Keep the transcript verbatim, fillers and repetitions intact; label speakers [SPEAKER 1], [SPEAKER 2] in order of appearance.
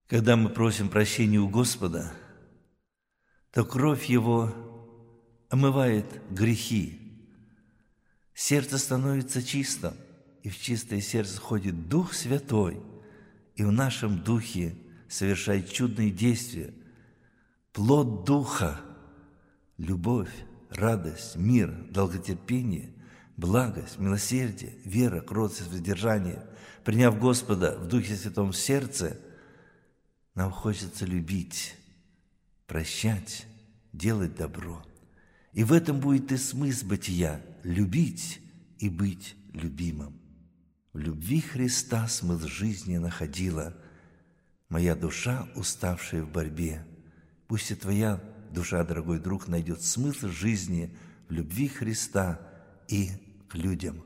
[SPEAKER 1] Когда мы просим прощения у Господа, то кровь Его омывает грехи. Сердце становится чистым, и в чистое сердце ходит Дух Святой, и в нашем Духе совершает чудные действия. Плод Духа – любовь, радость, мир, долготерпение, благость, милосердие, вера, кротость, воздержание. Приняв Господа в Духе Святом в сердце, нам хочется любить, прощать, делать добро. И в этом будет и смысл бытия – любить и быть любимым. В любви Христа смысл жизни находила моя душа, уставшая в борьбе. Пусть и твоя душа, дорогой друг, найдет смысл жизни в любви Христа и к людям.